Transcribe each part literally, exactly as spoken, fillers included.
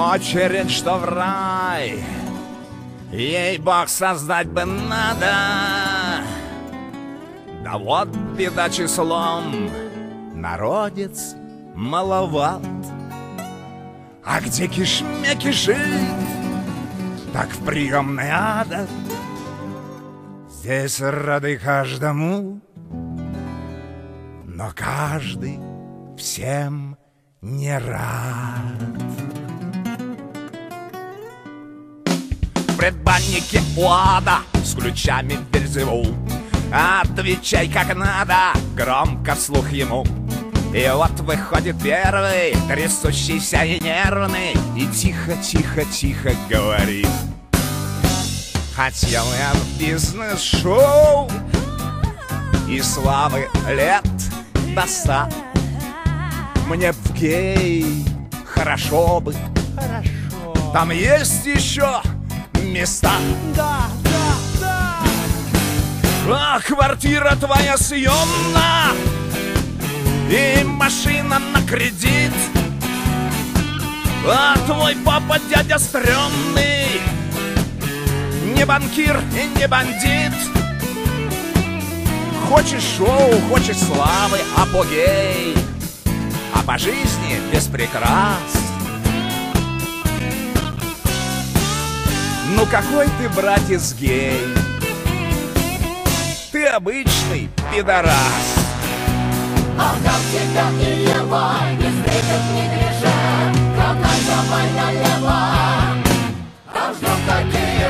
очередь, что в рай. Ей-бог, создать бы надо. Да вот беда числом, народец маловат. А где кишмя кишит, так в приемной ада. Здесь рады каждому, но каждый всем не рад. В предбаннике у ада с ключами Вельзевул. Отвечай как надо, громко вслух ему. И вот выходит первый, трясущийся и нервный, и тихо-тихо-тихо говорит: хотел я в бизнес-шоу и славы лет до ста. Мне в гей хорошо бы, хорошо. Там есть еще места. Да, да, да. А квартира твоя съемна и машина на кредит. А твой папа дядя стрёмный, не банкир и не бандит. Хочешь шоу, хочешь славы, апогей, а по жизни без прикрас. Ну какой ты, братец, гей? Ты обычный пидорас. А как тебя и его не встретят в неглиже, канай давай налево, а ждут такие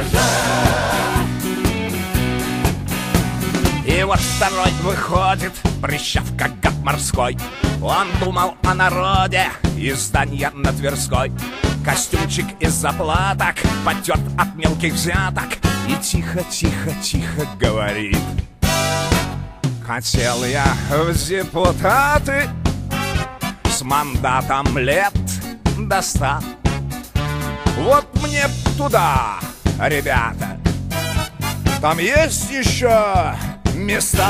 же. И вот второй выходит, прыщав как гад морской. Он думал о народе из здания на Тверской. Костюмчик из заплаток потерт от мелких взяток и тихо-тихо-тихо говорит: хотел я в депутаты с мандатом лет до ста. Вот мне туда, ребята, там есть еще места.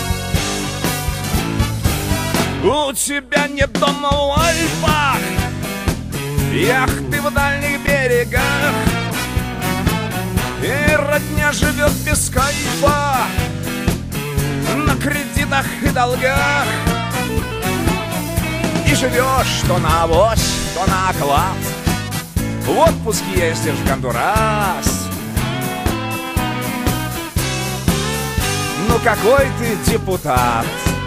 У тебя нет дома в Альпах, яхты в дальних берегах, и родня живет без кайфа на кредитах и долгах. И живешь то на авось, то на оклад, в отпуск ездишь в Гондурас. Ну какой ты депутат?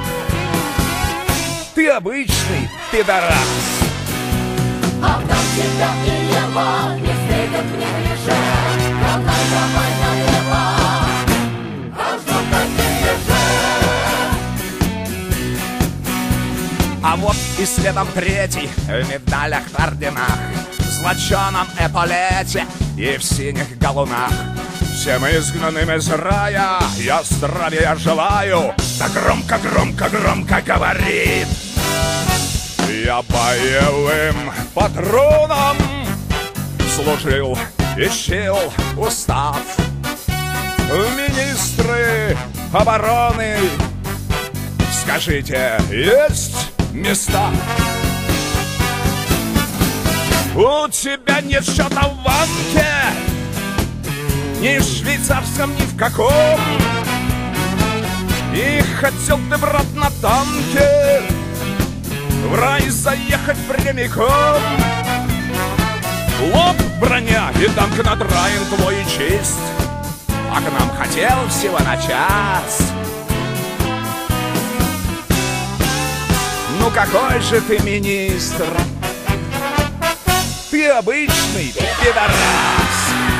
Ты обычный пидорас. А там тебя и его не встретят в неглиже, канай давай налево, а ждут такие же. А вот и следом третий в медалях, орденах, в злоченом эполете и в синих галунах. Всем изгнанным из рая я здравия желаю. Да громко-громко-громко говорит: я боевым патроном служил и чтил устав. В министры обороны, скажите, есть места? У тебя нет счета в банке, ни в швейцарском, ни в каком. И хотел ты, брат, на танке в рай заехать прямиком. Лоб, броня и танк надраен твой честь, а к нам хотел всего на час. Ну какой же ты министр? Ты обычный пидорас.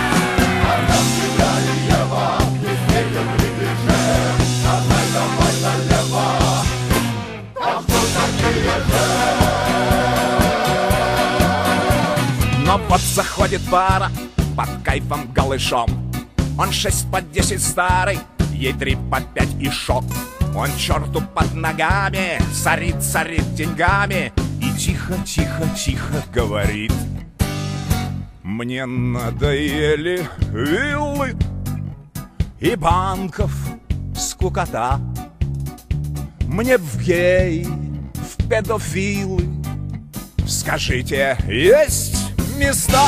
Но вот заходит пара под кайфом голышом. Он шесть по десять старый, ей три по пять и шок. Он черту под ногами царит, царит деньгами и тихо-тихо-тихо говорит: мне надоели виллы и банков скукота. Мне в гей, в педофилы, скажите, есть места.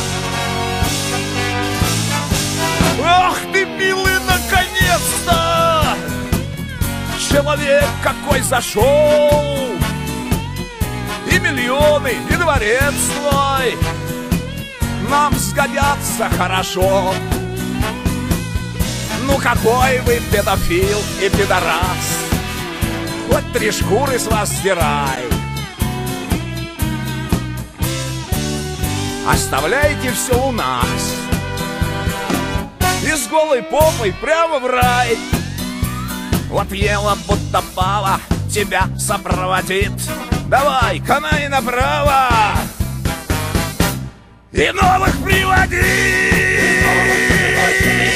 Ах ты, милый, наконец-то! Человек какой зашел, и миллионы, и дворец твой нам сгодятся хорошо. Ну какой вы педофил и пидорас, хоть три шкуры с вас стирай. Оставляйте все у нас и с голой попой прямо в рай. Вот ела будто пава тебя сопроводит. Давай, канай направо и новых приводи.